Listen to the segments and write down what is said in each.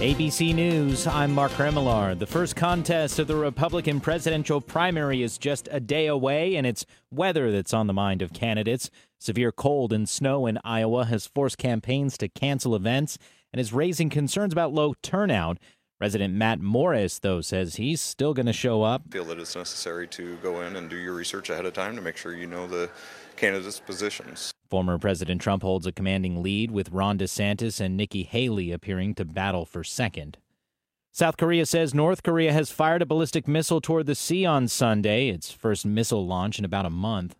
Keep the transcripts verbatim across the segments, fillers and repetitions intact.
A B C News, I'm Mark Remillard. The first contest of the Republican presidential primary is just a day away, and it's weather that's on the mind of candidates. Severe cold and snow in Iowa has forced campaigns to cancel events and is raising concerns about low turnout. President Matt Morris, though, says he's still going to show up. I feel that it's necessary to go in and do your research ahead of time to make sure you know the candidates' positions. Former President Trump holds a commanding lead, with Ron DeSantis and Nikki Haley appearing to battle for second. South Korea says North Korea has fired a ballistic missile toward the sea on Sunday, its first missile launch in about a month.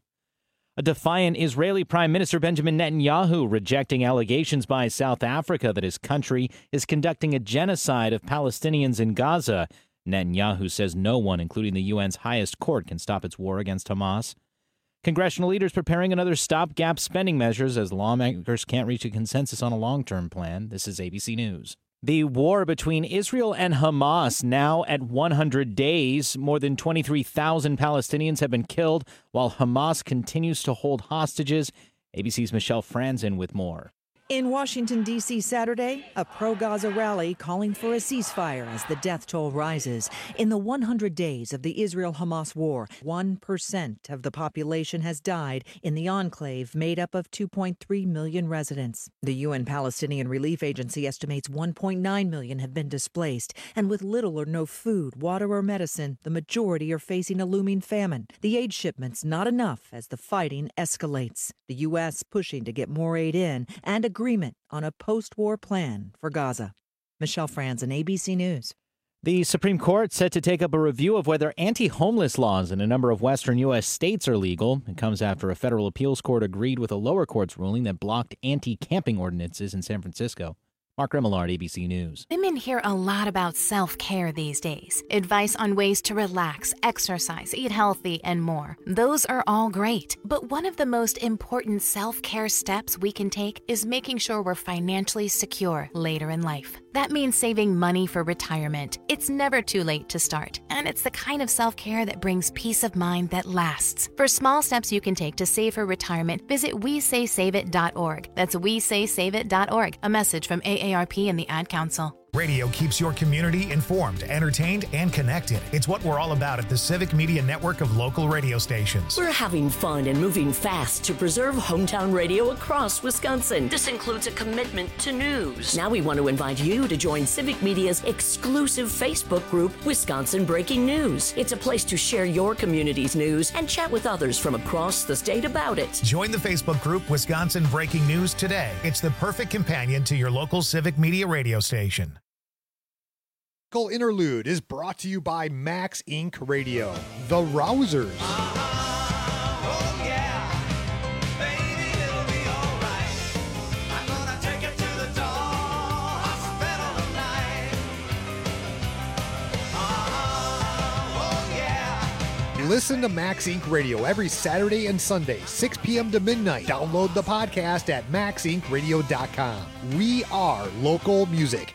A defiant Israeli Prime Minister Benjamin Netanyahu rejecting allegations by South Africa that his country is conducting a genocide of Palestinians in Gaza. Netanyahu says no one, including the U N's highest court, can stop its war against Hamas. Congressional leaders preparing another stopgap spending measures as lawmakers can't reach a consensus on a long-term plan. This is A B C News. The war between Israel and Hamas now at one hundred days. More than twenty-three thousand Palestinians have been killed while Hamas continues to hold hostages. A B C's Michelle Franzen with more. In Washington, D C Saturday, a pro-Gaza rally calling for a ceasefire as the death toll rises. In the one hundred days of the Israel-Hamas war, one percent of the population has died in the enclave made up of two point three million residents. The U N Palestinian Relief Agency estimates one point nine million have been displaced, and with little or no food, water, or medicine, the majority are facing a looming famine. The aid shipments not enough as the fighting escalates. The U S pushing to get more aid in and a agreement on a post-war plan for Gaza. Michelle Franzen, A B C News. The Supreme Court set to take up a review of whether anti-homeless laws in a number of western U S states are legal. It comes after a federal appeals court agreed with a lower court's ruling that blocked anti-camping ordinances in San Francisco. Mark Remillard, A B C News. Women hear a lot about self-care these days. Advice on ways to relax, exercise, eat healthy, and more. Those are all great. But one of the most important self-care steps we can take is making sure we're financially secure later in life. That means saving money for retirement. It's never too late to start, and it's the kind of self-care that brings peace of mind that lasts. For small steps you can take to save for retirement, visit we say save it dot org. That's we say save it dot org. A message from A A R P and the Ad Council. Radio keeps your community informed, entertained, and connected. It's what we're all about at the Civic Media Network of local radio stations. We're having fun and moving fast to preserve hometown radio across Wisconsin. This includes a commitment to news. Now we want to invite you to join Civic Media's exclusive Facebook group, Wisconsin Breaking News. It's a place to share your community's news and chat with others from across the state about it. Join the Facebook group, Wisconsin Breaking News, today. It's the perfect companion to your local Civic Media radio station. Interlude is brought to you by Max Incorporated. Radio, The Rousers. Listen to Max Incorporated. Radio every Saturday and Sunday, six p.m. to midnight. Download the podcast at max inc radio dot com. We are local music.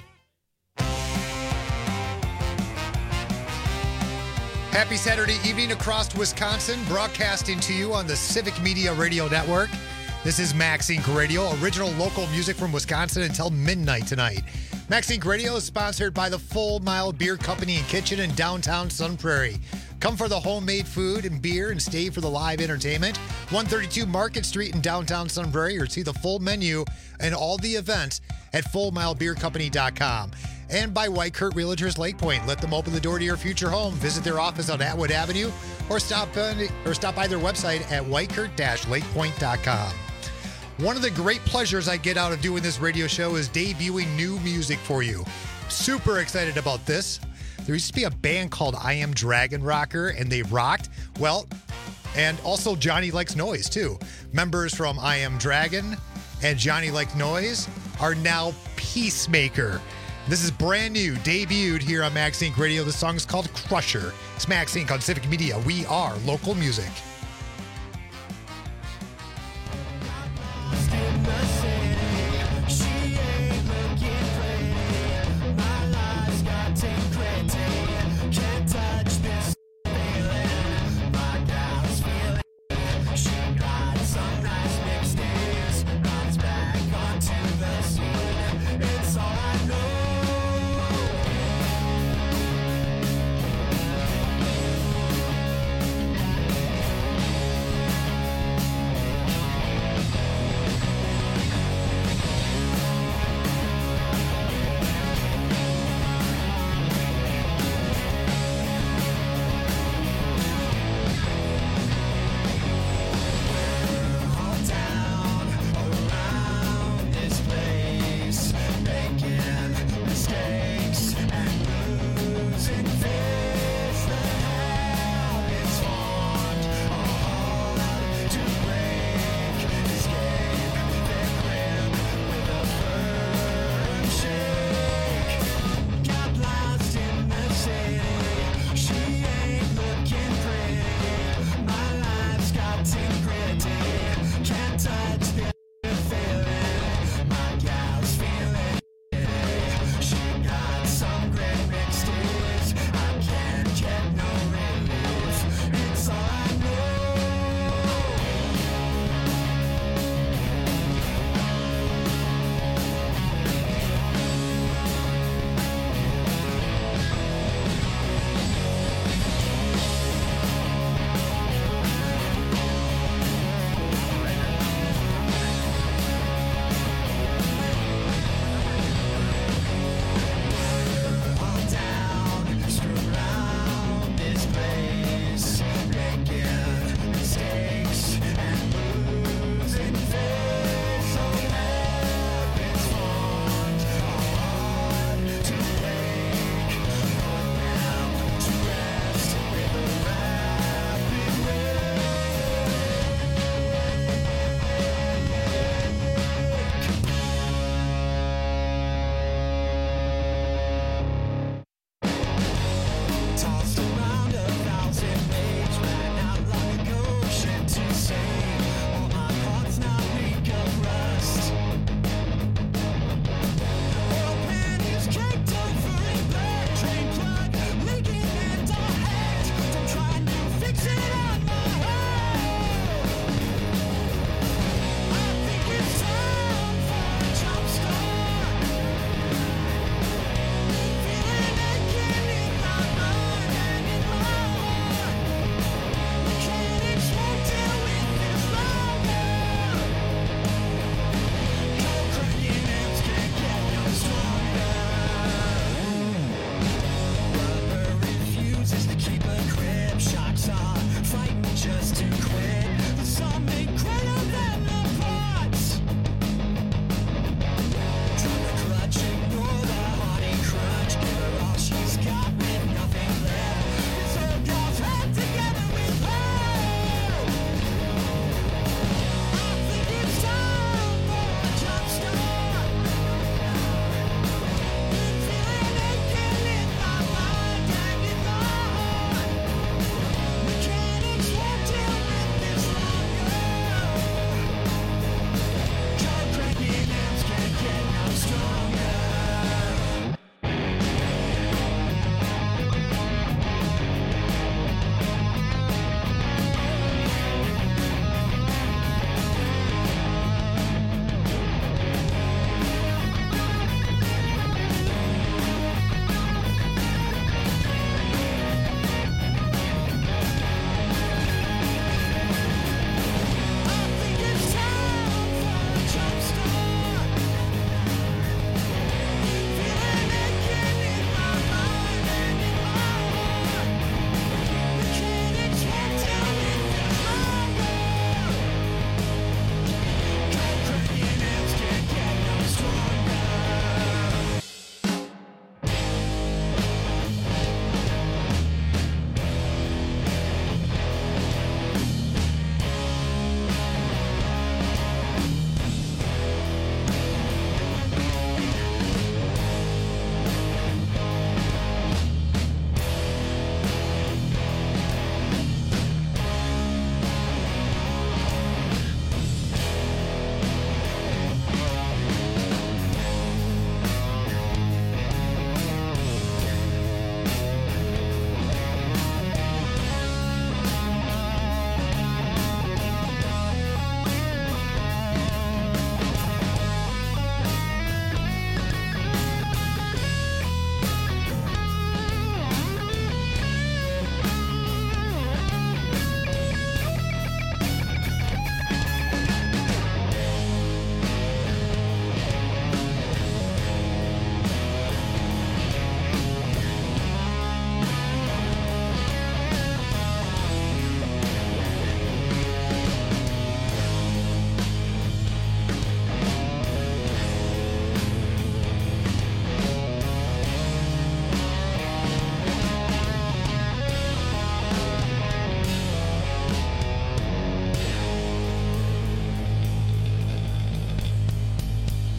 Happy Saturday evening across Wisconsin, broadcasting to you on the Civic Media Radio Network. This is Max Incorporated. Radio, original local music from Wisconsin until midnight tonight. Max Incorporated. Radio is sponsored by the Full Mile Beer Company and Kitchen in downtown Sun Prairie. Come for the homemade food and beer and stay for the live entertainment. one thirty-two Market Street in downtown Sun Prairie, or see the full menu and all the events at full mile beer company dot com. And by White Kurt Realtors Lake Point. Let them open the door to your future home. Visit their office on Atwood Avenue or stop on, or stop by their website at white kurt dash lake point dot com. One of the great pleasures I get out of doing this radio show is debuting new music for you. Super excited about this. There used to be a band called I Am Dragon Rocker, and they rocked. Well, and also Johnny Likes Noise, too. Members from I Am Dragon and Johnny Likes Noise are now Peacemaker. This is brand new, debuted here on Max Incorporated. Radio. The song is called Crusher. It's Max Incorporated on Civic Media. We are local music.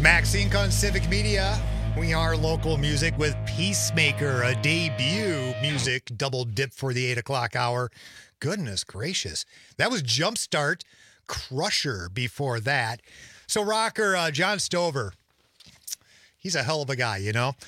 Max Inc on Civic Media. We are local music with Peacemaker, a debut music double dip for the eight o'clock hour. Goodness gracious. That was Jumpstart, Crusher before that. So rocker uh, John Stover, he's a hell of a guy, you know.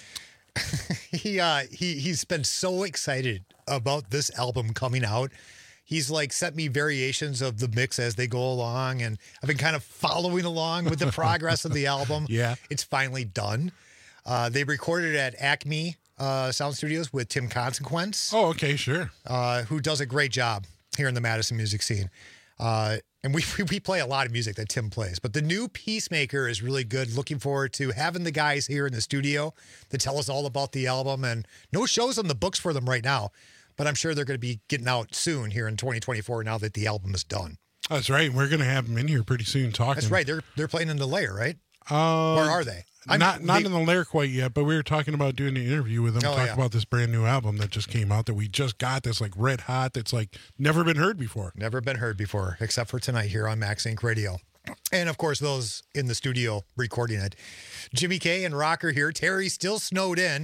he uh, he he's been so excited about this album coming out. He's like sent me variations of the mix as they go along, and I've been kind of following along with the progress of the album. Yeah. It's finally done. Uh, they recorded it at Acme uh, Sound Studios with Tim Consequence. Oh, okay, sure. Uh, who does a great job here in the Madison music scene. Uh, and we we play a lot of music that Tim plays. But the new Peacemaker is really good. Looking forward to having the guys here in the studio to tell us all about the album. And no shows on the books for them right now, but I'm sure they're going to be getting out soon here in twenty twenty-four now that the album is done. That's right. We're going to have them in here pretty soon talking. That's right. They're they're playing in the Lair, right? Uh, Where are they? I'm, not not they, in the Lair quite yet, but we were talking about doing an interview with them, oh, talking yeah. about this brand new album that just came out that we just got that's like red hot, that's like never been heard before. Never been heard before, except for tonight here on Max Inc Radio. And, of course, those in the studio recording it. Jimmy K and Rocker here. Terry still snowed in.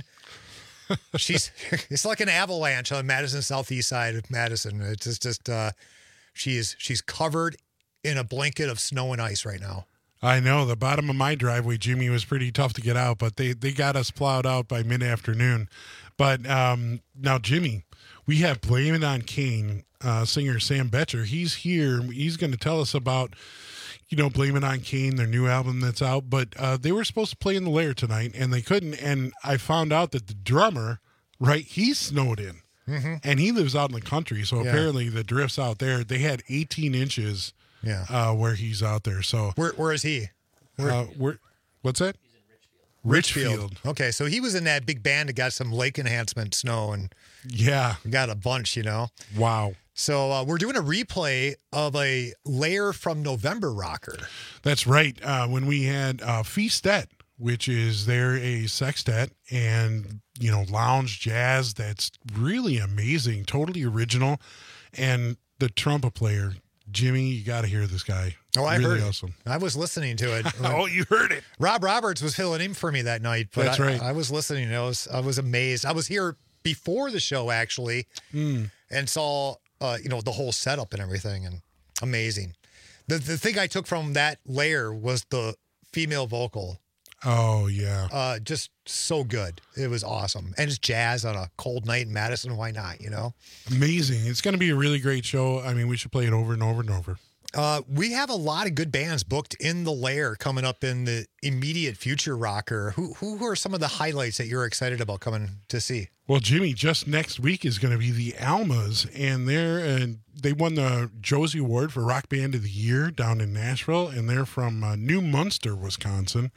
She's It's like an avalanche on Madison southeast side of Madison. It's just, just uh, she's she's covered in a blanket of snow and ice right now. I know. The bottom of my driveway, Jimmy, was pretty tough to get out, but they, they got us plowed out by mid-afternoon. But um, now, Jimmy, we have Blame It on Kane, uh, singer Sam Betcher. He's here. He's going to tell us about, you know, Blame It on Kane, their new album that's out. But uh, they were supposed to play in the Lair tonight, and they couldn't. And I found out that the drummer, right, he's snowed in. Mm-hmm. And he lives out in the country, so yeah. Apparently the drifts out there, they had eighteen inches. Yeah, uh, where he's out there. So where where is he? Where, uh, where what's that? He's in Richfield. Richfield. Richfield. Okay, so he was in that big band that got some lake enhancement snow and yeah, got a bunch, you know. Wow. So uh, we're doing a replay of a Lair from November rocker. That's right. Uh, when we had uh, Feastet, which is they're a sextet and you know lounge jazz that's really amazing, totally original, and the trumpet player. Jimmy, you got to hear this guy. Oh, I really heard awesome. it. I was listening to it. Oh, you heard it. Rob Roberts was filling in for me that night. But That's I, right. I was listening. I was I was amazed. I was here before the show actually, mm. and saw uh, you know the whole setup and everything, and amazing. The the thing I took from that Lair was the female vocal. Oh yeah, uh, just so good. It was awesome, and it's jazz on a cold night in Madison. Why not? You know, amazing. It's going to be a really great show. I mean, we should play it over and over and over. Uh, we have a lot of good bands booked in the Lair coming up in the immediate future. Rocker, who who are some of the highlights that you're excited about coming to see? Well, Jimmy, just next week is going to be the Almas, and they're and they won the Josie Award for Rock Band of the Year down in Nashville, and they're from uh, New Munster, Wisconsin.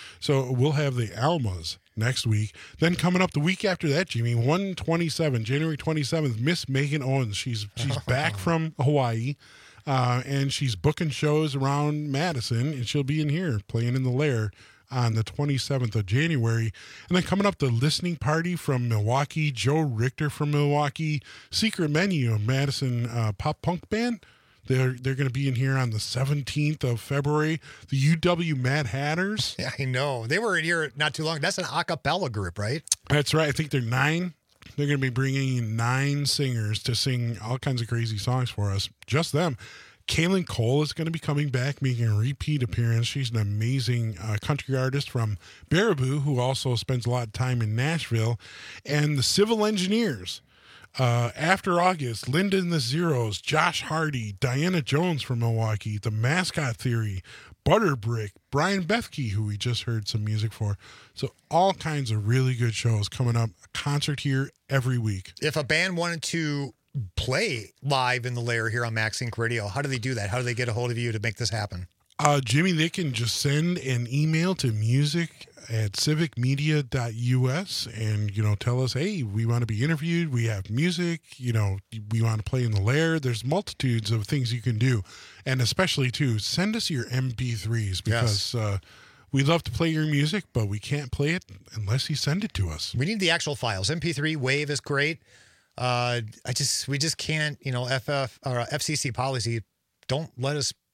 So we'll have the Almas next week. Then coming up the week after that, Jimmy, one twenty-seven, January twenty-seventh, Miss Megan Owens. She's she's back from Hawaii, uh, and she's booking shows around Madison, and she'll be in here playing in the Lair on the twenty-seventh of January. And then coming up, the listening party from Milwaukee, Joe Richter from Milwaukee, Secret Menu, a Madison uh, pop punk band. They're they're going to be in here on the seventeenth of February. The U W Mad Hatters. Yeah, I know. They were in here not too long. That's an a cappella group, right? That's right. I think they're nine. They're going to be bringing in nine singers to sing all kinds of crazy songs for us. Just them. Kaylin Cole is going to be coming back, making a repeat appearance. She's an amazing uh, country artist from Baraboo, who also spends a lot of time in Nashville. And the Civil Engineers. Uh, After August, Linda and the Zeros, Josh Hardy, Diana Jones from Milwaukee, The Mascot Theory, Butterbrick, Brian Bethke, who we just heard some music for. So all kinds of really good shows coming up. A concert here every week. If a band wanted to play live in the Lair here on Max Inc Radio, how do they do that? How do they get a hold of you to make this happen? Uh, Jimmy, they can just send an email to music at civic media dot u s and, you know, tell us, hey, we want to be interviewed. We have music, you know, we want to play in the Lair. There's multitudes of things you can do. And especially, too, send us your M P threes because yes. uh, we love to play your music, but we can't play it unless you send it to us. We need the actual files. M P three, WAV is great. Uh, I just, we just can't, you know, F F or F C C policy don't let us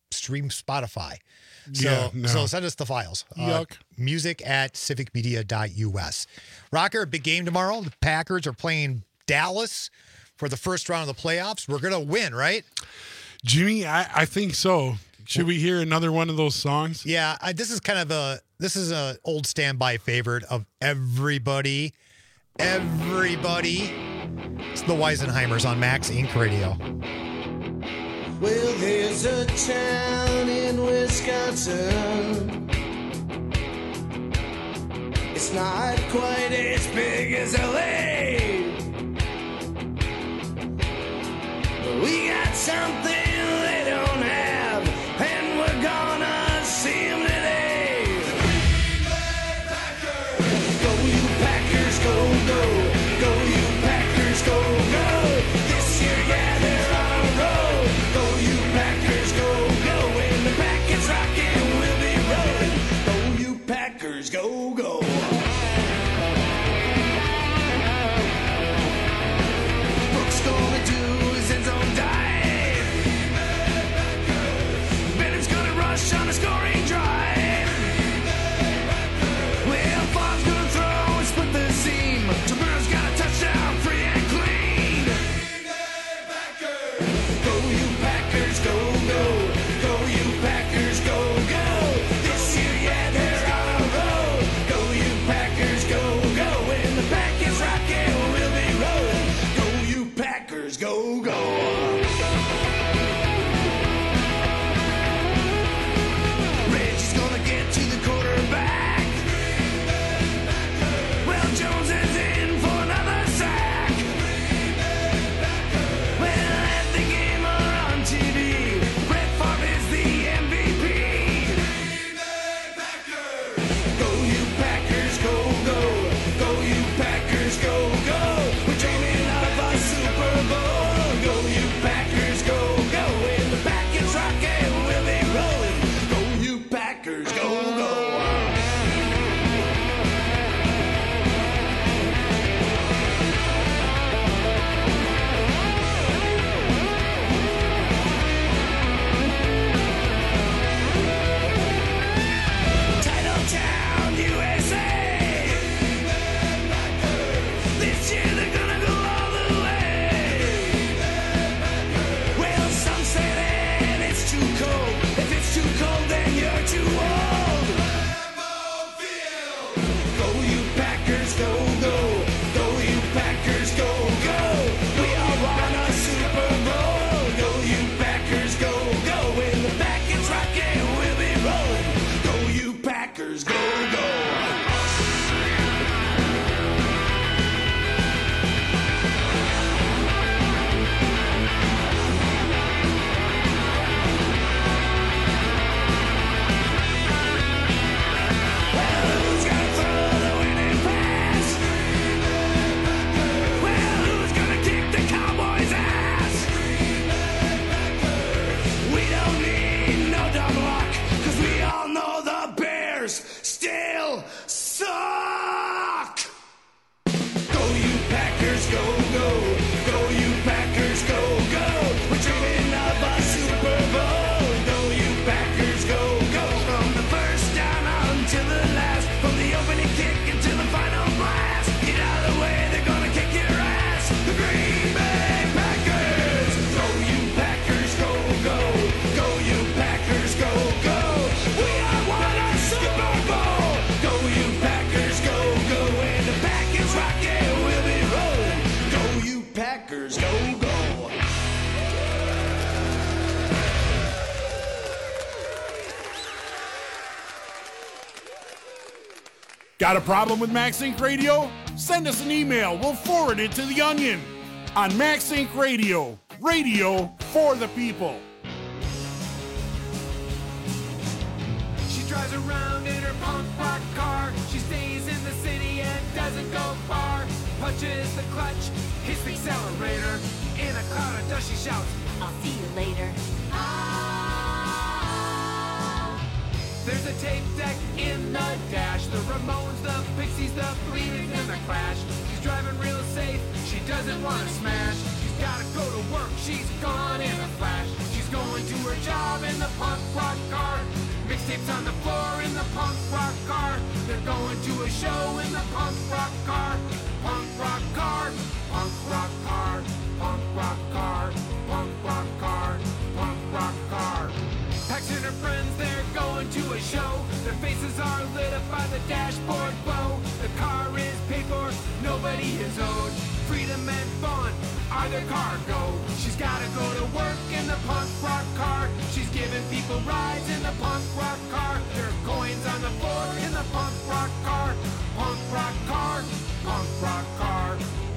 stream Spotify. So, Yeah, no. so send us the files. Uh, Yuck. music at civic media dot U S. Rocker, big game tomorrow. The Packers are playing Dallas for the first round of the playoffs. We're going to win, right? Jimmy, I, I think so. Should we hear another one of those songs? Yeah, I, this is kind of a this is a old standby favorite of everybody. Everybody. It's the Weisenheimers on Max Inc Radio. Well, there's a town in Wisconsin. It's not quite as big as L A, but we got something they don't have, and we're gonna see them today. The Green Bay Packers. Go you Packers, go, go. Go you Packers, go, go. This year, yeah, they're on a roll. Go you Packers, go, go. When the pack is rocking, we'll be rolling. Go you Packers, go, go. Brooks gonna do his end zone dive. Bennett's gonna rush on a scoring drive. Well, Favre's gonna throw and split the seam. Taburno's got a touchdown, free and clean. Go you Packers, go, go. Go you Packers, go, go. This year, yeah, they're on a roll. Go you Packers, go, go. When the pack is rocking, we'll be rolling. Go you Packers, go, go. Reggie's gonna get to the quarterback. Well, Jones is in for another sack. Well, at the game or on T V, Brett Favre is the M V P. Go you Packers, go, go. Go you Packers, go, go. We're dreaming of a Super Bowl. Go you Packers, go, go. When the back is rocking, we'll be rolling. Go you Packers, go, go. Titletown, U S A. This year they're gonna go all the way. Well, some say that it's too cold. If it's too cold, then you're too old. Go you Packers, go, go. Go you Packers, go, go. We all want a Super Bowl. Go you Packers, go, go. When the back is rocking, we'll be rolling. Go you Packers, go, go. Well, who's gonna throw the winning pass? Well, who's gonna kick the Cowboys' ass? We don't need no dumb luck, 'cause we all know the Bears still suck. Go you Packers, go, go. Go you Packers, go, go. We're dreaming of a Super Bowl. Go you Packers, go, go. From the first down until the last, from the opening kick until the final blast. Get out of the way, they're gonna kick your ass. The Green Bay Packers. Go you Packers, go, go. Go you Packers, go, go. We are one a Super Bowl. Go you Packers, go, go. When the back is rocking, we'll be rolling. Go you Packers, go, go. Got a problem with Max Inc Radio? Send us an email. We'll forward it to The Onion on Max Inc Radio. Radio for the people. She drives around in her punk rock car. She stays in the city and doesn't go far. Punches the clutch, hits the accelerator. In a cloud of dust she shouts, I'll see you later. there's a tape deck in the dash. The Ramones, the Pixies, the Bleeding, and the Clash. She's driving real safe, she doesn't want to smash. She's gotta go to work, she's gone in a flash. She's going to her job in the punk rock car. Mixtapes on the floor in the punk rock car. They're going to a show in the punk rock car. Punk rock car, punk rock car, punk rock car, punk rock car, punk rock car. Pax and her friends, they're going to a show. Their faces are lit up by the dashboard glow. The car is paid for, nobody is owed. Freedom and fun are their cargo. She's gotta go to work in the punk rock car. She's giving people rides in the punk rock car. There are coins on the floor in the punk rock car. Punk rock car, punk rock car.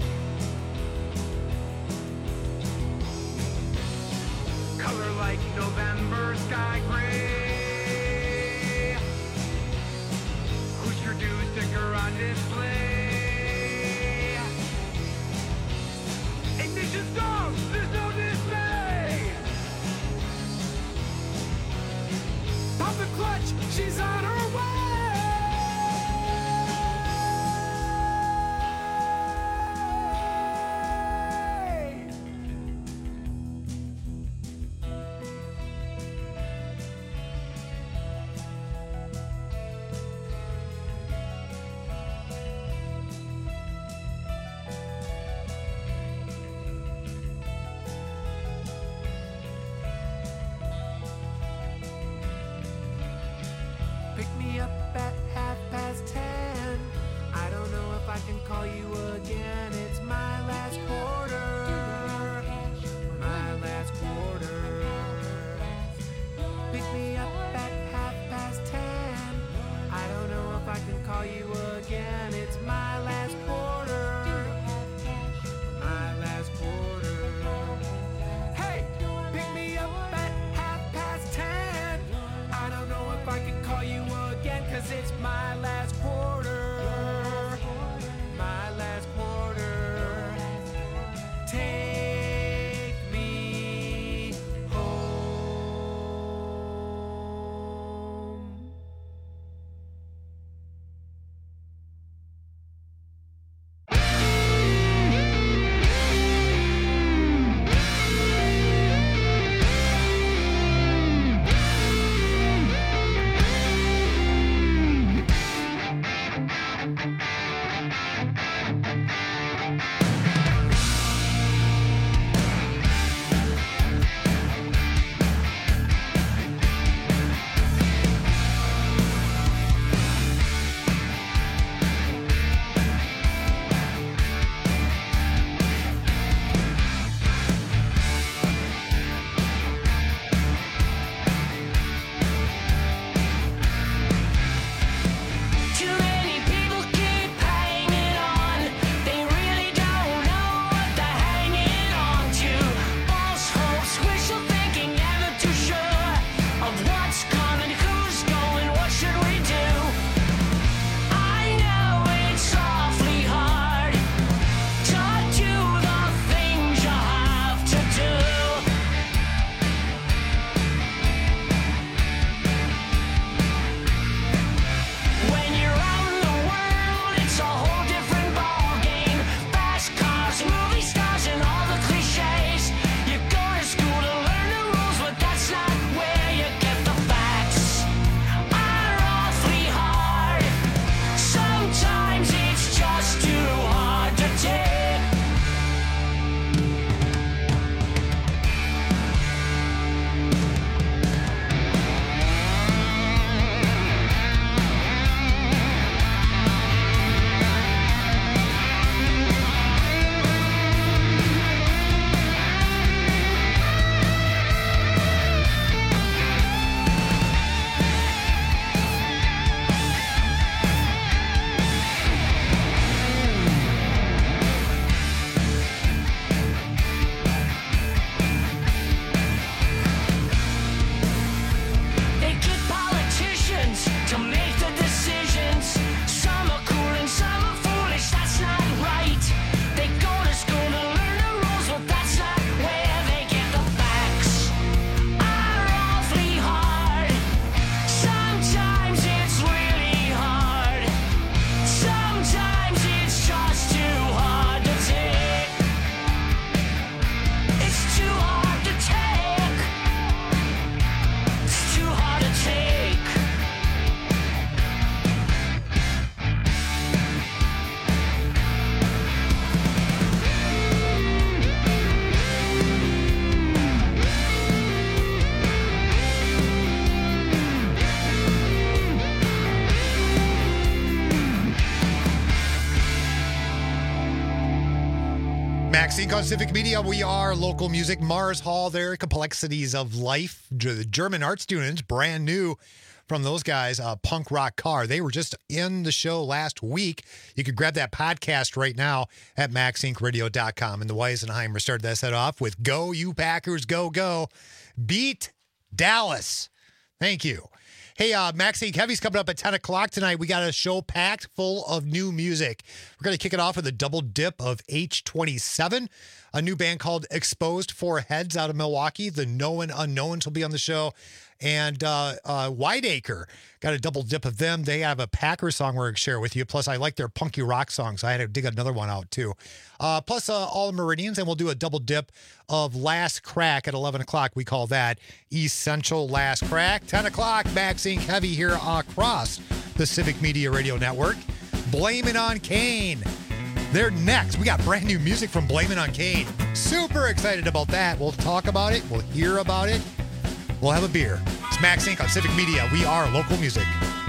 Color like November sky gray. Who's your dude sticker on display? Ignition stop, there's no dismay. Pop the clutch, she's on her way. Pick me up at half past ten. I don't know if I can call you again. It's my last quarter. My last quarter. Pick me up at half past ten. I don't know if I can call you again. It's my last quarter. My last quarter. Hey, pick me up at half past ten. I don't know if I can call you again, cause it's my last quarter. My last quarter. Take Maxine on Civic Media. We are local music. Mars Hall there, Complexities of Life. The German art students, brand new from those guys, uh, Punk Rock Car. They were just in the show last week. You can grab that podcast right now at max inc radio dot com. And the Weisenheimer started that set off with Go, You Packers, Go, Go. Beat Dallas. Thank you. Hey, uh, Maxine Heavy's coming up at ten o'clock tonight. We got a show packed full of new music. We're going to kick it off with a double dip of H twenty-seven, a new band called Exposed Four Heads out of Milwaukee. The Known Unknowns will be on the show. And uh, uh, Whiteacre, got a double dip of them. They have a Packer song we're going to share with you. Plus, I like their punky rock songs. I had to dig another one out, too. Uh, plus, uh, All Meridians, and we'll do a double dip of Last Crack at eleven o'clock. We call that Essential Last Crack. ten o'clock, Max Inc Heavy here across the Civic Media Radio Network. Blame It on Kane. They're next. We got brand new music from Blame It on Kane. Super excited about that. We'll talk about it. We'll hear about it. We'll have a beer. It's Max Inc on Civic Media. We are local music.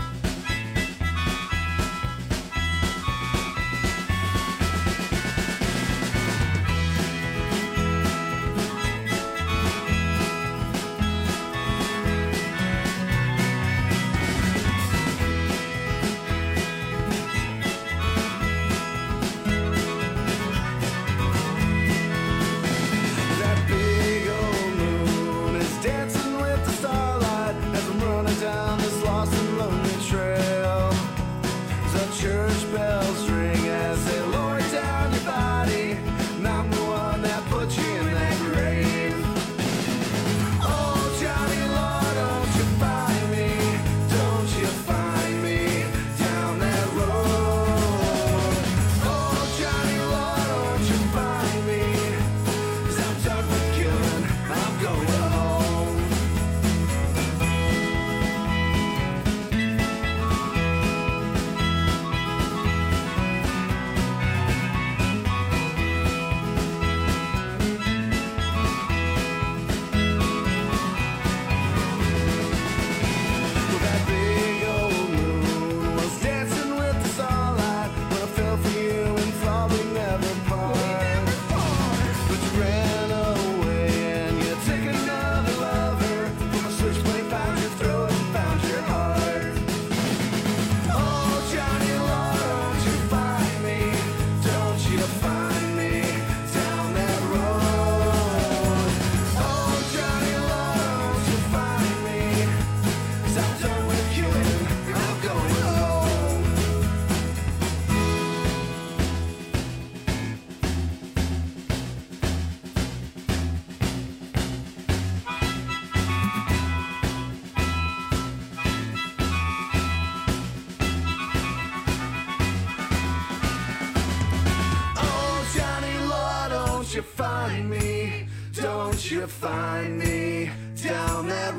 You find me down that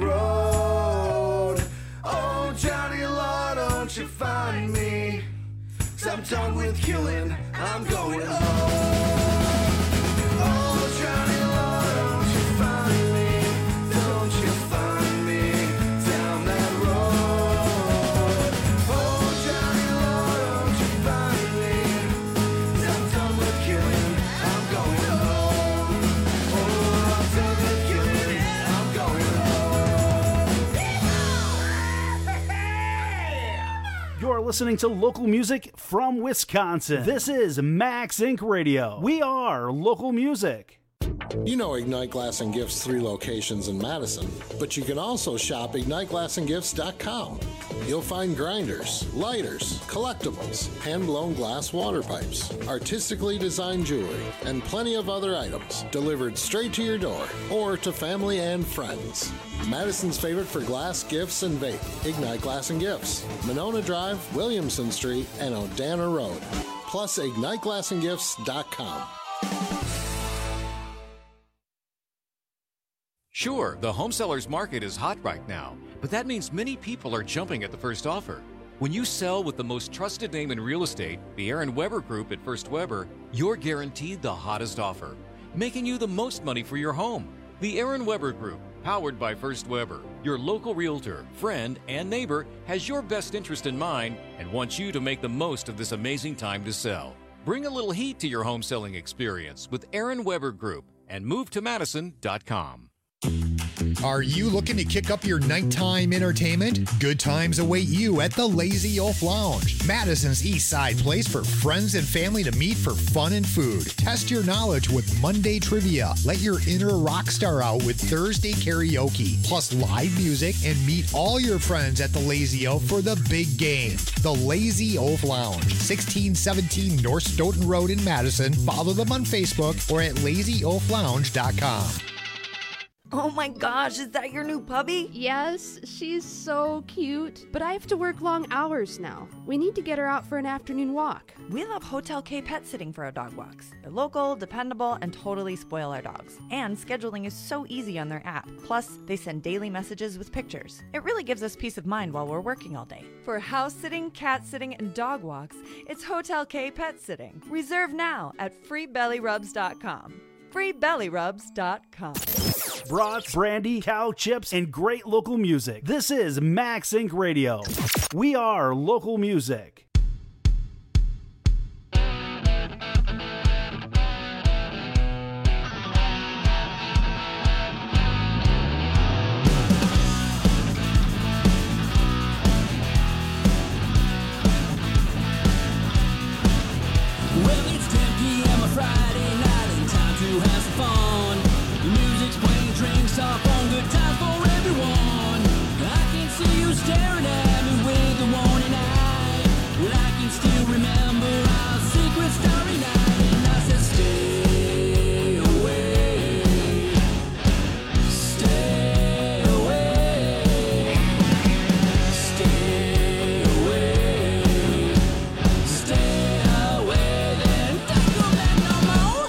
road. Oh, Johnny Law, don't you find me? 'Cause I'm done with killing, I'm going home. Oh, Johnny Law, don't you find me? Don't you find me down that road? Oh, Johnny Law, don't you find me? 'Cause I'm done with killing, I'm going home. You're listening to local music from Wisconsin. This is Max Inc Radio. We are local music. You know Ignite Glass and Gifts' three locations in Madison, but you can also shop ignite glass and gifts dot com. You'll find grinders, lighters, collectibles, hand-blown glass water pipes, artistically designed jewelry, and plenty of other items delivered straight to your door or to family and friends. Madison's favorite for glass, gifts, and vape, Ignite Glass and Gifts, Monona Drive, Williamson Street, and Odana Road. Plus ignite glass and gifts dot com. Sure, the home seller's market is hot right now, but that means many people are jumping at the first offer. When you sell with the most trusted name in real estate, the Aaron Weber Group at First Weber, you're guaranteed the hottest offer, making you the most money for your home. The Aaron Weber Group, powered by First Weber, your local realtor, friend, and neighbor, has your best interest in mind and wants you to make the most of this amazing time to sell. Bring a little heat to your home selling experience with Aaron Weber Group and move to madison dot com. Are you looking to kick up your nighttime entertainment? Good times await you at the Lazy Oaf Lounge, Madison's East Side place for friends and family to meet for fun and food. Test your knowledge with Monday trivia. Let your inner rock star out with Thursday karaoke, plus live music, and meet all your friends at the Lazy Oaf for the big game. The Lazy Oaf Lounge, sixteen seventeen North Stoughton Road in Madison. Follow them on Facebook or at lazy oaf lounge dot com. Oh my gosh, is that your new puppy? Yes, she's so cute. But I have to work long hours now. We need to get her out for an afternoon walk. We love Hotel K Pet Sitting for our dog walks. They're local, dependable, and totally spoil our dogs. And scheduling is so easy on their app. Plus, they send daily messages with pictures. It really gives us peace of mind while we're working all day. For house sitting, cat sitting, and dog walks, it's Hotel K Pet Sitting. Reserve now at free belly rubs dot com. free belly rubs dot com. Brats, brandy, cow chips, and great local music. This is Max Inc Radio. We are local music. Well, it's ten p.m. on Friday night and time to have some fun. The music's playing, drinks are on, good times for everyone. I can see you staring at me with the warning eye. Well, I can still remember our secret starry night, and I said, stay away, stay away, stay away, stay away, then don't come back no more.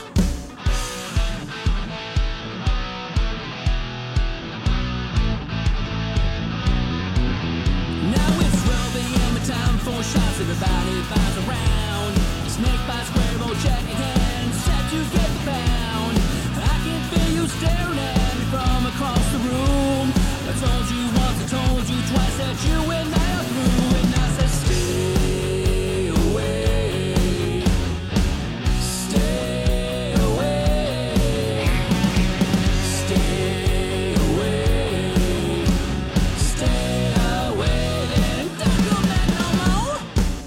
Now it's twelve a.m. and time for shots. Everybody buys around. Snake bites, Cuervo, check in hand, set to get the pound. I can feel you staring at me from across the room. I told you once, I told you twice that you and I are through. And I said, stay away, stay away, stay away, stay away, then don't come back no more.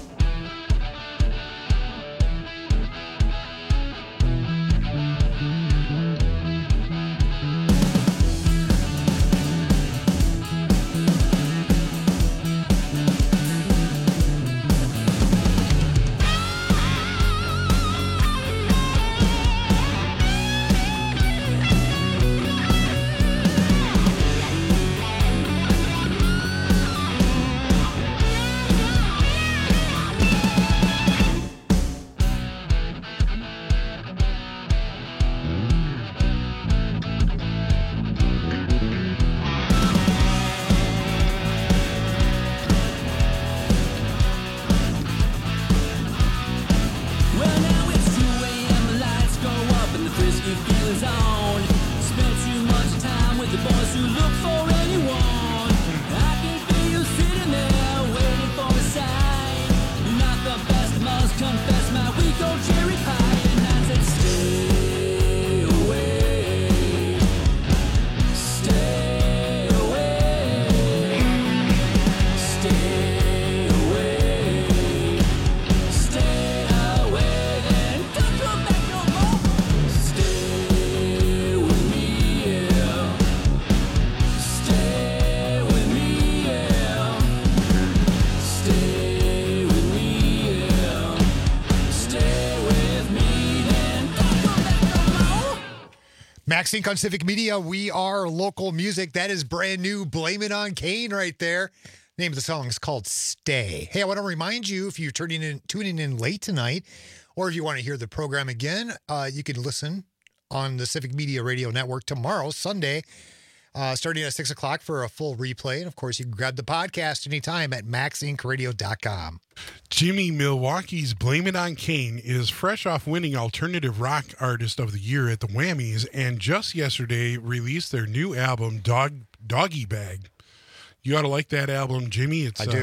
Well, now it's two a.m. The lights go up and the frisky feeling's on. Spent too much time with the boys who look for anyone. I can feel you sitting there waiting for a sign. You're not the best, I must confess, my weak old cherry pie. And I said, stay away, stay away, stay away, stay away, then don't come back no more. Stay with me, yeah. Stay with me, yeah. Stay with me, yeah. Stay with me, then don't come back no more. Max Inc on Civic Media. We are local music. That is brand new. Blame It on Kane right there. The name of the song is called Stay. Hey, I want to remind you, if you're turning in, tuning in late tonight, or if you want to hear the program again, uh, you can listen on the Civic Media Radio Network tomorrow, Sunday, uh, starting at six o'clock for a full replay. And, of course, you can grab the podcast anytime at max inc radio dot com. Jimmy Milwaukee's Blame It on Kane is fresh off winning Alternative Rock Artist of the Year at the Whammies, and just yesterday released their new album, Dog Doggy Bag. You ought to like that album, Jimmy. It's, I do. Uh,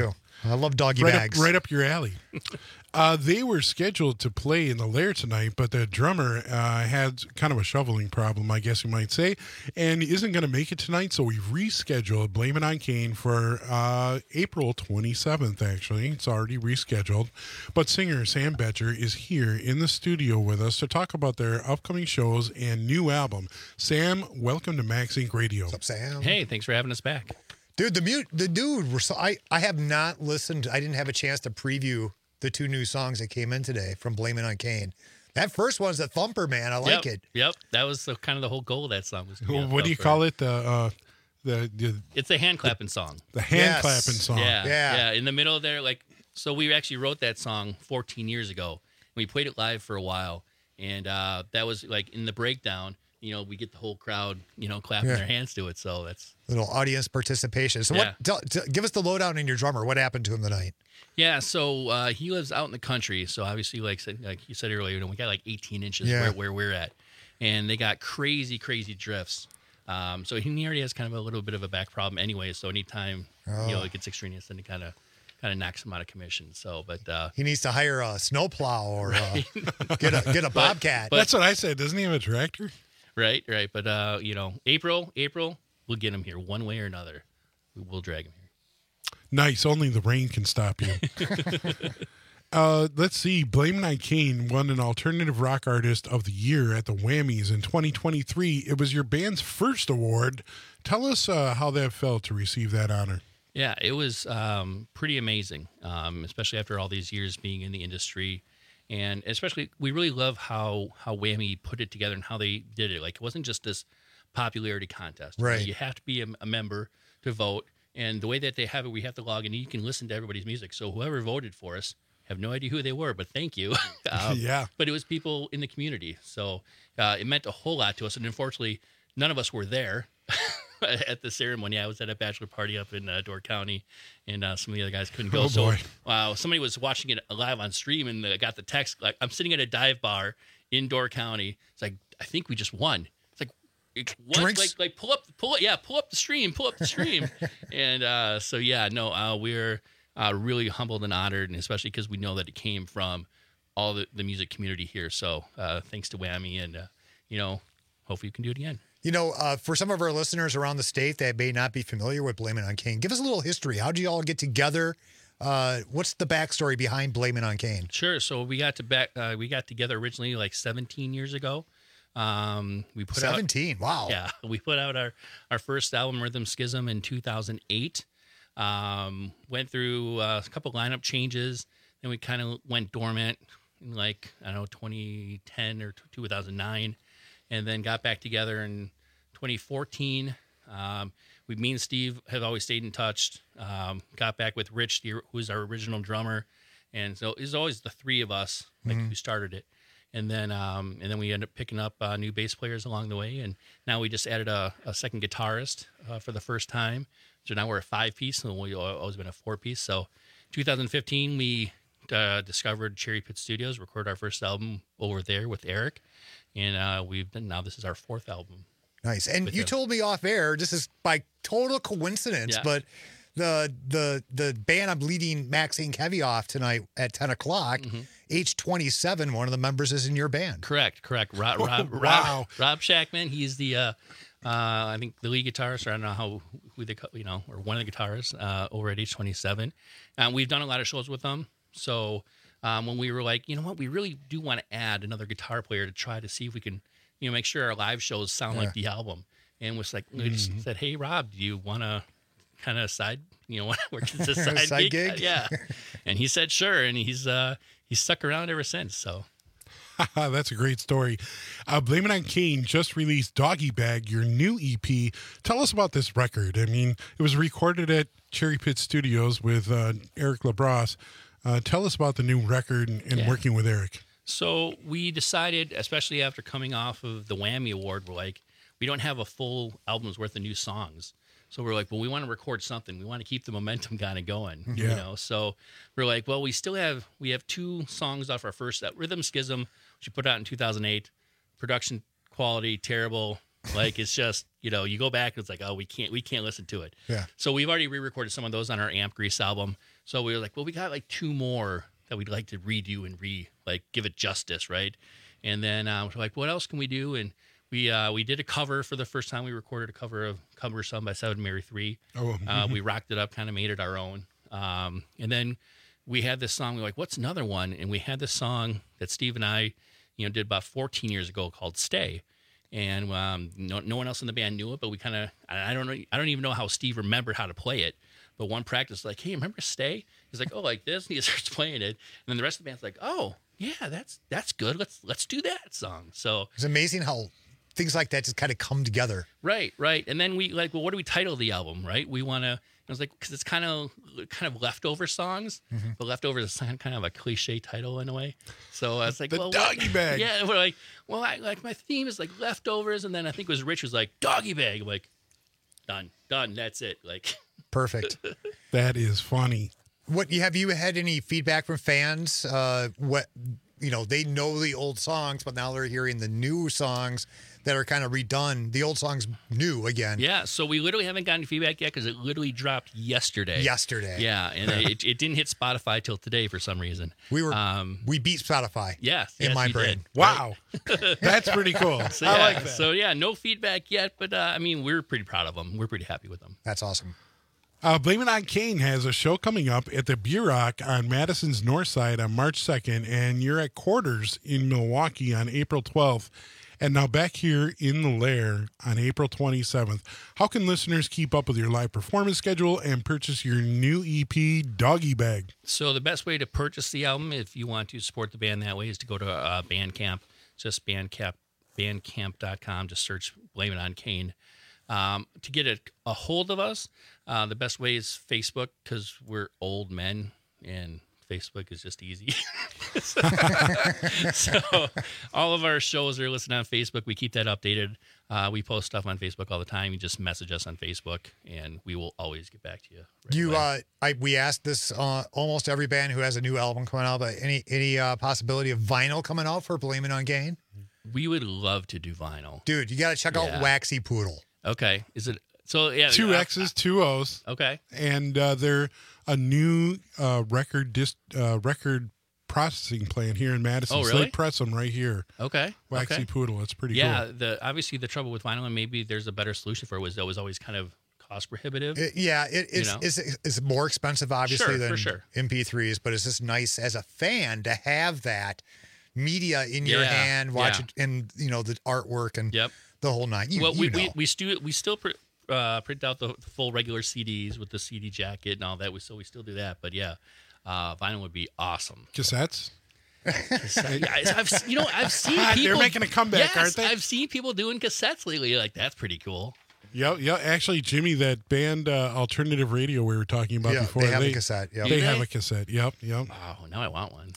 I love doggy right bags. Up, right up your alley. Uh, they were scheduled to play in the Lair tonight, but the drummer uh, had kind of a shoveling problem, I guess you might say, and isn't going to make it tonight, so we've rescheduled Blame It on Kane for uh, April twenty-seventh, actually. It's already rescheduled. But singer Sam Betcher is here in the studio with us to talk about their upcoming shows and new album. Sam, welcome to Max Inc Radio. What's up, Sam? Hey, thanks for having us back. Dude, the mute, the dude, we're so, I, I have not listened. I didn't have a chance to preview the two new songs that came in today from Blame It on Kane. That first one's a thumper, man. I like yep, it. Yep, that was the, kind of the whole goal of that song. Was to be a What do you thumper. call it? The uh, the, the It's a hand clapping song. The hand yes. clapping song. Yeah, yeah, yeah. In the middle there, like, so we actually wrote that song fourteen years ago. We played it live for a while, and uh, that was like in the breakdown. You know, we get the whole crowd, you know, clapping Yeah. their hands to it. So that's little audience participation. So, Yeah. what? Tell, tell, give us the lowdown in your drummer. What happened to him tonight? yeah. So uh, he lives out in the country. So obviously, like said- like you said earlier, you know, we got like eighteen inches Yeah. where, where we're at, and they got crazy, crazy drifts. Um, so he already has kind of a little bit of a back problem anyway. So anytime Oh. you know it gets extraneous, then it kind of kind of knocks him out of commission. So, but uh, He needs to hire a snowplow or uh, get a get a bobcat. but- That's what I said. Doesn't he have a tractor? Right, right. But, uh, you know, April, April, we'll get him here one way or another. We will drag him here. Nice. Only the rain can stop you. uh, let's see. Blame It on Kane won an Alternative Rock Artist of the Year at the Whammies in twenty twenty-three. It was your band's first award. Tell us uh, how that felt to receive that honor. Yeah, it was um, pretty amazing, um, especially after all these years being in the industry. And especially, we really love how, how Whammy put it together and how they did it. Like, it wasn't just this popularity contest. Right. You have to be a, a member to vote. And the way that they have it, we have to log in. You can listen to everybody's music. So whoever voted for us, have no idea who they were, but thank you. um, Yeah. But it was people in the community. So uh, it meant a whole lot to us. And unfortunately, none of us were there at the ceremony. I was at a bachelor party up in uh, Door County, and uh, some of the other guys couldn't go. Oh, so boy. wow, somebody was watching it live on stream, and uh, got the text, like, I'm sitting at a dive bar in Door County. It's like, I think we just won. It's like, it- what? Drinks? Like, like pull up, pull it, yeah, pull up the stream, pull up the stream. and uh, so, yeah, no, uh, we're uh, really humbled and honored, and especially because we know that it came from all the, the music community here. So uh, thanks to Whammy, and, uh, you know, hopefully you can do it again. You know, uh, for some of our listeners around the state that may not be familiar with Blame It on Kane, give us a little history. How did you all get together? Uh, what's the backstory behind Blame It on Kane? Sure. So we got to back. Uh, we got together originally like seventeen years ago. Um, we put seventeen. Out, wow. Yeah, we put out our our first album, Rhythm Schism, in two thousand eight. Um, went through uh, a couple lineup changes. Then we kind of went dormant in like I don't know twenty ten or two thousand nine, and then got back together in twenty fourteen. Um, we, me and Steve have always stayed in touch. Um, got back with Rich, the, who's our original drummer, and so it's always the three of us like Mhm. who started it. And then, um, and then we ended up picking up uh, new bass players along the way, and now we just added a, a second guitarist uh, for the first time. So now we're a five piece, and we've always been a four piece. So, twenty fifteen, we uh, discovered Cherry Pit Studios, recorded our first album over there with Eric, and uh, we've done now this is our fourth album. Nice. And with you him. told me off air, this is by total coincidence, Yeah. but the the the band I'm leading Max Inc Heavy off tonight at ten o'clock, Mm-hmm. age twenty-seven, one of the members is in your band. Correct, correct. Rob, Rob, Wow. Rob, Rob Shackman. He's the, uh, uh, I think, the lead guitarist, or I don't know how who they, co- you know, or one of the guitarists uh, over at age twenty-seven. And we've done a lot of shows with them. So um, when we were like, you know what, we really do want to add another guitar player to try to see if we can, you know, make sure our live shows sound like Yeah. the album. And was like, we just Mhm. said, hey, Rob, do you want to kind of side, you know, want to work as a side, Side gig? gig? Yeah. And he said, sure. And he's, uh, he's stuck around ever since. So. That's a great story. Uh, Blame It on Kane just released Doggy Bag, your new E P. Tell us about this record. I mean, it was recorded at Cherry Pit Studios with uh, Eric LaBrosse. Uh, tell us about the new record and, and Yeah. working with Eric. So we decided, especially after coming off of the Whammy Award, we're like, we don't have a full album's worth of new songs. So we're like, well, we want to record something. We want to keep the momentum kind of going, you Yeah. know? So we're like, well, we still have, we have two songs off our first, that Rhythm Schism, which we put out in two thousand eight. Production quality, terrible. Like, it's just, You know, you go back and it's like, oh, we can't we can't listen to it. Yeah. So we've already re-recorded some of those on our Amp Grease album. So we were like, well, we got like two more that we'd like to redo and re like give it justice, right? And then uh, we're like, what else can we do? And we uh, we did a cover for the first time. We recorded a cover of Cover Some by Seven Mary Three. Oh, uh, we rocked it up, kind of made it our own. Um, and then we had this song. We were like, what's another one? And we had this song that Steve and I, you know, did about fourteen years ago called Stay. And um, no, no one else in the band knew it, but we kind of, I don't know, I don't even know how Steve remembered how to play it. But one practice, like, hey, remember Stay? He's like, oh, like this, and he starts playing it. And then the rest of the band's like, oh, yeah, that's that's good. Let's let's do that song. So it's amazing how things like that just kind of come together. Right, right. And then we like, well, what do we title the album? Right? We want to. I was like, because it's kind of kind of leftover songs, Mm-hmm. but leftover is kind of a cliche title in a way. So I was like, The well, Doggy what? Bag. Yeah, we're like, well, I, like my theme is like leftovers, and then I think it was Rich was like Doggy Bag. I'm like, done, done. That's it. Like, Perfect. That is funny. What you have you had any feedback from fans? Uh, what you know, they know the old songs, but now they're hearing the new songs that are kind of redone. The old songs new again. yeah. So we literally haven't gotten feedback yet because it literally dropped yesterday. Yesterday. Yeah, and it, it didn't hit Spotify till today for some reason. We were um, we beat Spotify. Yes, in yes, my you brain. did. Wow. That's pretty cool. So, I yeah, like that. So yeah, no feedback yet, but uh, I mean, we're pretty proud of them. We're pretty happy with them. That's awesome. Uh, Blame It on Kane has a show coming up at the B-Rock on Madison's North Side on March second, and you're at Quarters in Milwaukee on April twelfth, and now back here in the Lair on April twenty-seventh. How can listeners keep up with your live performance schedule and purchase your new E P, Doggy Bag? So the best way to purchase the album, if you want to support the band that way, is to go to uh, Bandcamp. Just Bandcamp, bandcamp dot com. Just search Blame It on Kane. Um, to get a, a hold of us, uh, the best way is Facebook because we're old men and Facebook is just easy. So all of our shows are listed on Facebook. We keep that updated. Uh, we post stuff on Facebook all the time. You just message us on Facebook, and we will always get back to you. Right Do you? away. Uh, I we asked this uh, almost every band who has a new album coming out, but any any uh, possibility of vinyl coming out for Blame It on Kane? We would love to do vinyl. Dude, you got to check Yeah. out Waxy Poodle. Okay. Is it so? Yeah. Two uh, X's, two O's. Okay. And uh, they're a new uh, record dis- uh, record processing plant here in Madison. Oh, So really? they press them right here. Okay. Waxy okay. Poodle. It's pretty Yeah. cool. The obviously the trouble with vinyl, and maybe there's a better solution for it, was that was always kind of cost prohibitive. It- yeah, it, You it's, know? it's it's more expensive, obviously, Sure, than for sure. M P threes, but it's just nice as a fan to have that media in your Yeah, hand, watch yeah. it, and you know the artwork and Yep. the whole nine. You, well, you we, know. we we still we still pr- uh, print out the full regular C Ds with the C D jacket and all that. We so we still do that. But yeah, uh, vinyl would be awesome. Cassettes? Yeah, I've s- you know I've seen people They're making a comeback, yes, aren't they? I've seen people doing cassettes lately. Like that's pretty cool. Yeah, yeah. Actually, Jimmy, that band uh, Alternative Radio we were talking about Yeah, before, they have a cassette, yep. They Do have they? a cassette. Yep, yep. Oh, now I want one.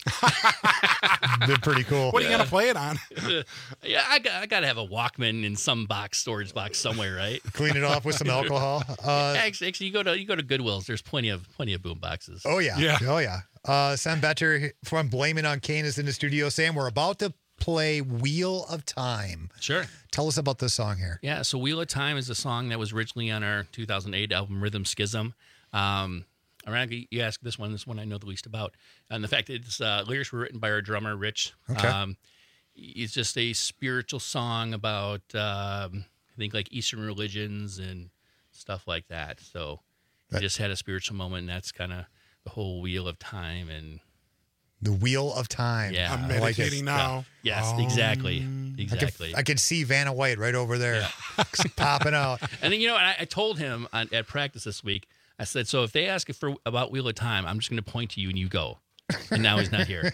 They're pretty cool. What are you gonna play it on? Yeah, I got I got to have a Walkman in some box storage box somewhere, right? Clean it off with some alcohol. Uh, actually, actually, you go to you go to Goodwill's. There's plenty of plenty of boom boxes. Oh yeah. Yeah. Oh yeah. Uh, Sam Better from Blame It on Kane is in the studio. Sam, we're about to play Wheel of Time. Sure. Tell us about this song here. Yeah, so Wheel of Time is a song that was originally on our two thousand eight album Rhythm Schism. Um, ironically, you ask this one, this one I know the least about. And the fact that it's uh, lyrics were written by our drummer, Rich. Okay. Um, it's just a spiritual song about, um, I think, like Eastern religions and stuff like that. So we just had a spiritual moment, and that's kind of the whole Wheel of Time. And The Wheel of Time. yeah. I'm I like it. meditating now. Yes, Um, exactly. I Exactly. can, I can see Vanna White right over there popping out. And then, you know, I, I told him on, at practice this week, I said, so if they ask for about Wheel of Time, I'm just going to point to you and you go. And now he's not here.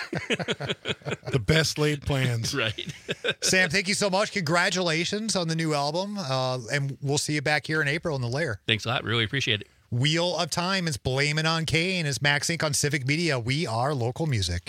The best laid plans. Right. Sam, thank you so much. Congratulations on the new album. Uh, and we'll see you back here in April in the Lair. Thanks a lot. Really appreciate it. Wheel of Time is Blame It on Kane. Is Max Inc on Civic Media. We are local music.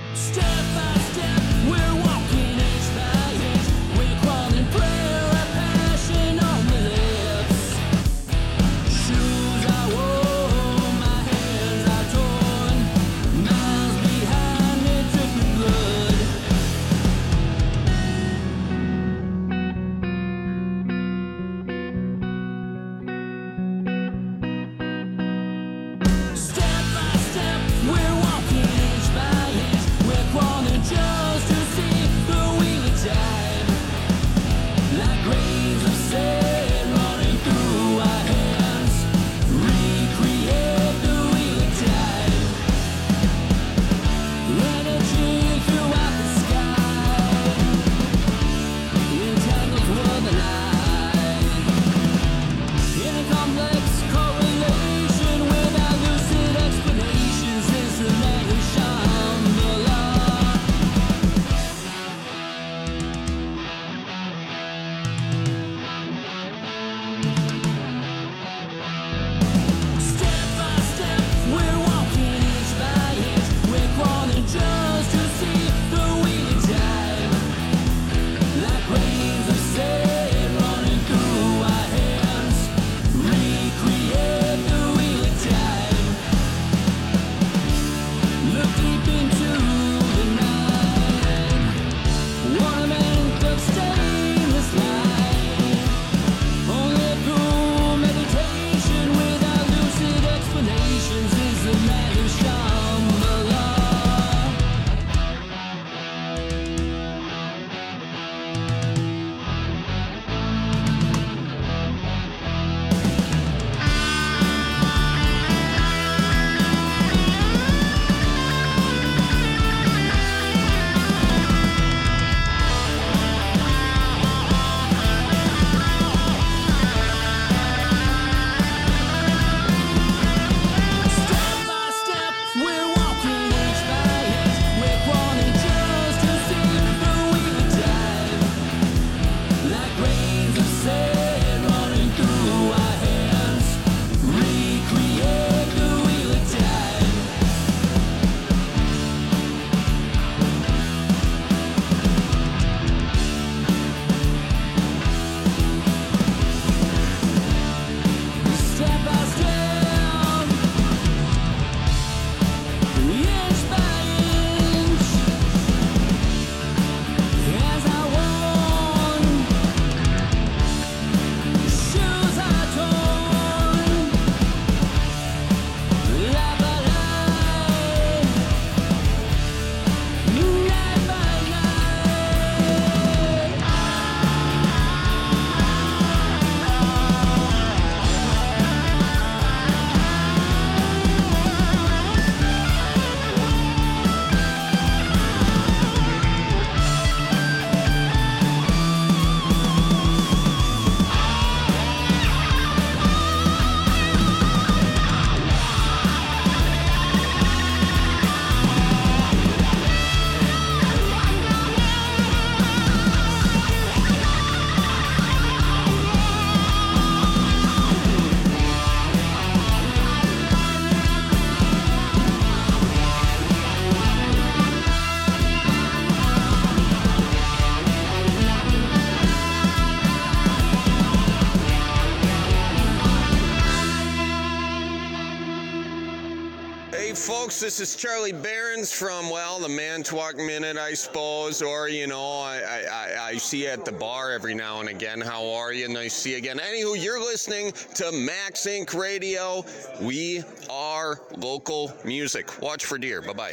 folks, this is Charlie Behrens from, well, the Manitowoc Minute, I suppose, or, you know, I, I, I see you at the bar every now and again. How are you? Nice to see you again. Anywho, you're listening to Max Inc Radio. We are local music. Watch for deer. Bye-bye.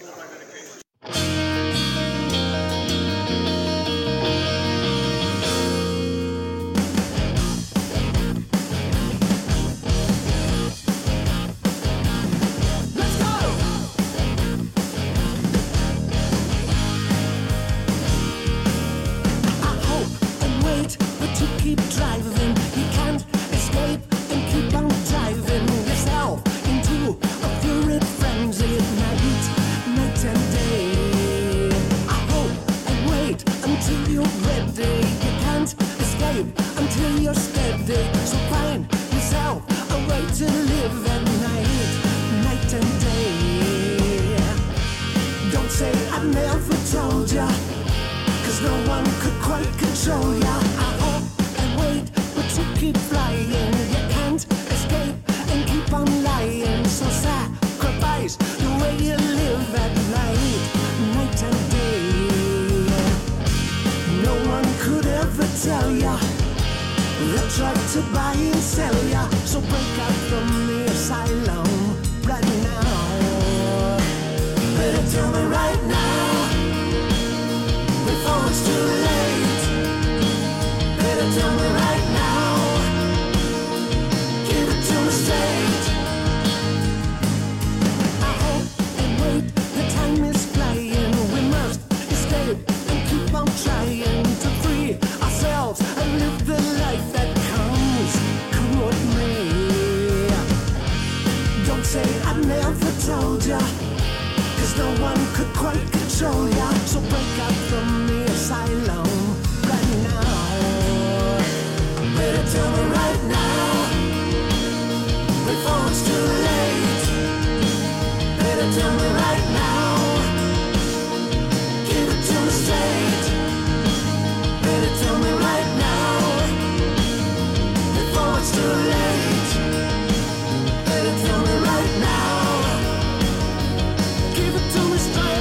Keep driving, you can't escape and keep on driving yourself into a fury frenzy at night, night and day. I hope and wait until you're ready. You can't escape until you're steady. So find yourself a way to live at night, night and day. Don't Don't say I never told ya, cause no one could quite control ya. I hope and wait, but you keep flying. You can't escape and keep on lying. So sacrifice the way you live at night, night and day. No one could ever tell ya. They'll try to buy and sell ya. So break out from the asylum right now. Better tell me right now, before it's too late. Better tell me right now, give it to me straight. I hope and wait, the time is flying. We must escape and keep on trying to free ourselves and live the life that comes, come what may. Don't say I never told ya, cause no one could quite control ya. So break out from the asylum right now. Better tell me right now, before it's too late. Better tell me right now, give it to me straight. Better tell me right now, before it's too late. Better tell me right now, give it to me straight.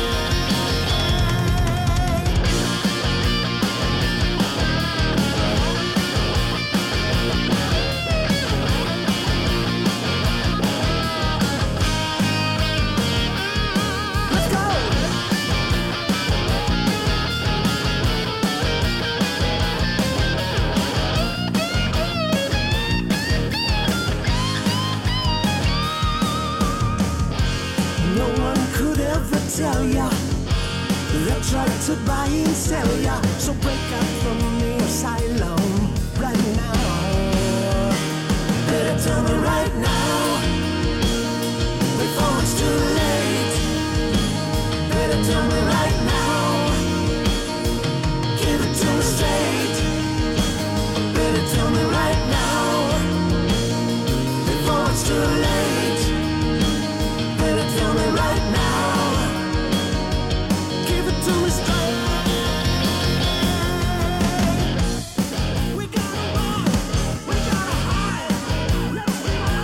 Let's go. No one could ever tell ya. They'll try to buy and sell ya. So break out from the asylum right now. Better tell me right now, before it's too late. Better tell me right now, give it to me straight. Better tell me right now, before it's too late. Better tell me right now, give it to me straight. We gotta run, we gotta hide. Let's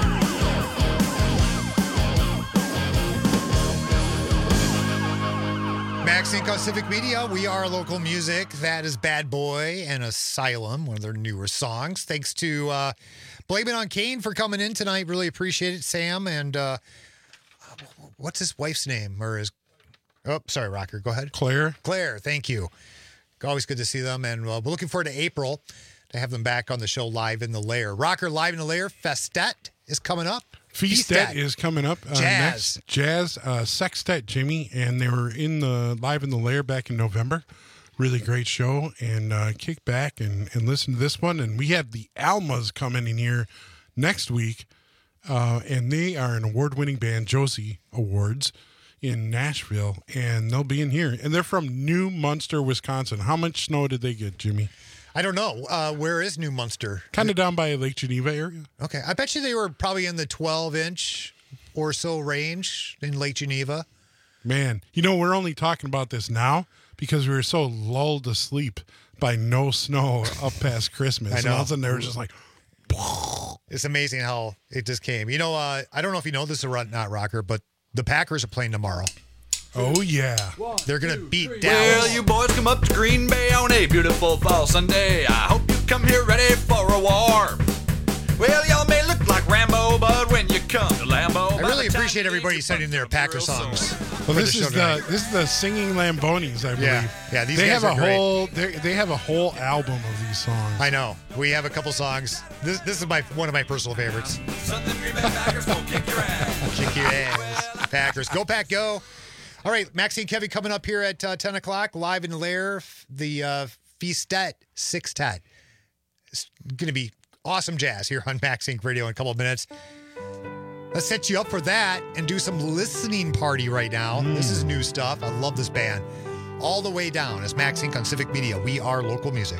Max Inc on Civic Media. We are local music. That is Bad Boy and Asylum, one of their newer songs. Thanks to uh, Blame It on Kane for coming in tonight. Really appreciate it, Sam. And uh, what's his wife's name? Or his? Oh, sorry, Rocker. Go ahead. Claire. Claire. Thank you. Always good to see them. And uh, we're looking forward to April to have them back on the show live in the Lair. Rocker live in the Lair. Festet is coming up. Feastet is coming up uh, Jazz. next. Jazz uh, Sextet, Jimmy, and they were in the live in the Lair back in November. Really great show, and uh, kick back and, and listen to this one. And we have the Almas coming in here next week, uh, and they are an award-winning band, Josie Awards, in Nashville, and they'll be in here. And they're from New Munster, Wisconsin. How much snow did they get, Jimmy? I don't know. Uh, where is New Munster? Kind of down by Lake Geneva area. Okay. I bet you they were probably in the twelve inch or so range in Lake Geneva. Man, you know, we're only talking about this now because we were so lulled to sleep by no snow up past Christmas. I know. And all of a sudden they were just like, it's amazing how it just came. You know, uh, I don't know if you know this or not, Rocker, but the Packers are playing tomorrow. Oh, yeah. They're going to beat Dallas. Well, you boys come up to Green Bay on a beautiful fall Sunday. I hope you come here ready for a war. Well, y'all may look like Rambo, but when you come to Lambeau... I really appreciate everybody sending their Packer songs. Well, this the is show the tonight. this is the Singing Lambonis, I believe. Yeah, yeah, these they guys have are a great. whole they they have a whole album of these songs. I know. We have a couple songs. This this is my one of my personal favorites. Kick your ass. Packers. Go, Pack, go. All right, Maxie and Kevin coming up here at uh, ten o'clock, live in the Lair, the uh, Feastet Sextet. It's going to be awesome jazz here on Max Inc Radio in a couple of minutes. Let's set you up for that and do some listening party right now. Mm. This is new stuff. I love this band. All the way down as Max Inc on Civic Media. We are local music.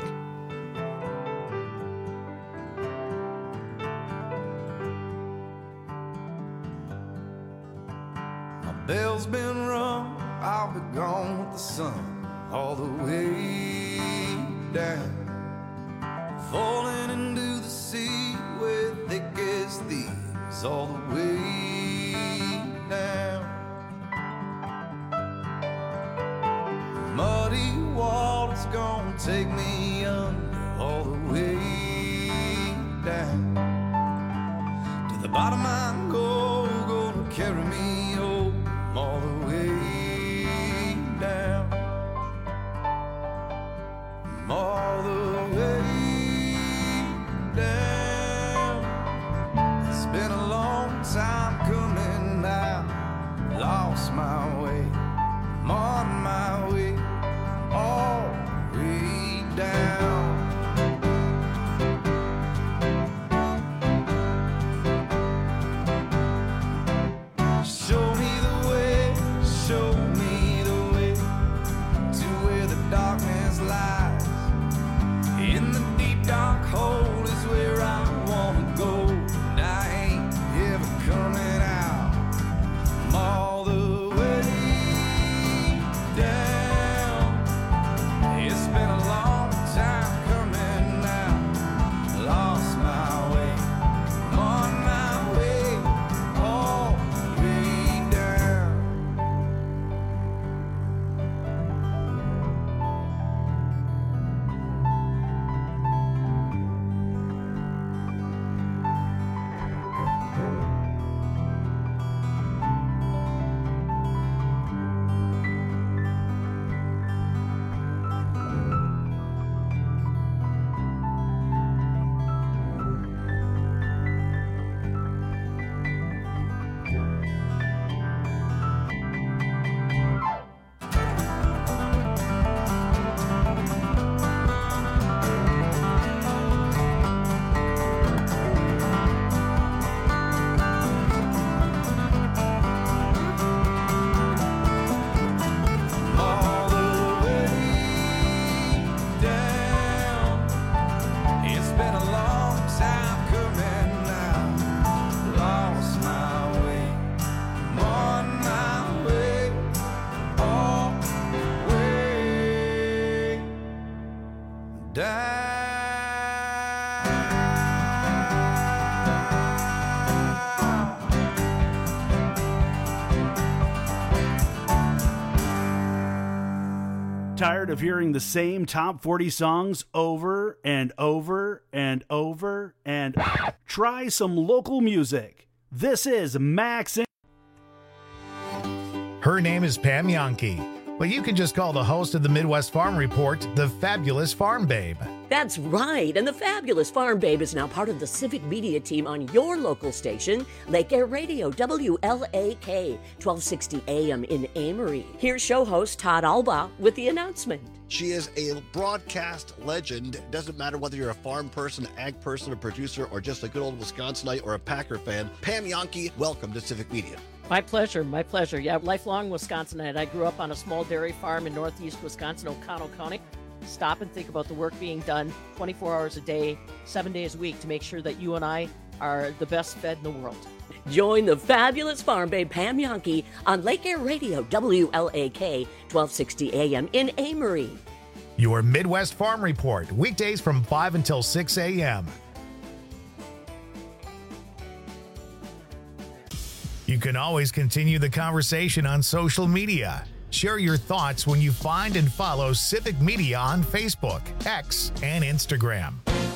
Bell's been rung I'll be gone with the sun all the way down. Falling into the sea where thick as thieves all the way down. Muddy water's gonna take me under all the way down. To the bottom I go, gonna carry me home all the way down. All the way down. It's been a long time coming now. Lost my way, I'm on my way, all the way down. Show me the way, show me the way to where the darkness lies. In the deep dark hole is where I wanna go, and I ain't ever coming out. I'm all the way down. It's been a long time coming now. Lost my way, I'm on my way, all the way down. All the way down. It's been a long time coming now. Lost my way, I'm on my way, all the way down. Tired of hearing the same top forty songs over and over and over and try some local music. This is Max. Her name is Pam Yankee, but you can just call the host of the Midwest Farm Report the Fabulous Farm Babe. That's right, and the Fabulous Farm Babe is now part of the civic media team on your local station, Lake Air Radio, W L A K, twelve sixty A M in Amory. Here's show host Todd Alba with the announcement. She is a broadcast legend. It doesn't matter whether you're a farm person, ag person, a producer, or just a good old Wisconsinite or a Packer fan. Pam Yankee, welcome to Civic Media. My pleasure, my pleasure. Yeah, lifelong Wisconsinite. I grew up on a small dairy farm in northeast Wisconsin, O'Connell County. Stop and think about the work being done twenty-four hours a day, seven days a week to make sure that you and I are the best fed in the world. Join the Fabulous Farm Babe Pam Yankee on Lake Air Radio, W L A K, twelve sixty A M in Amory. Your Midwest Farm Report, weekdays from five until six A M You can always continue the conversation on social media. Share your thoughts when you find and follow Civic Media on Facebook, X, and Instagram.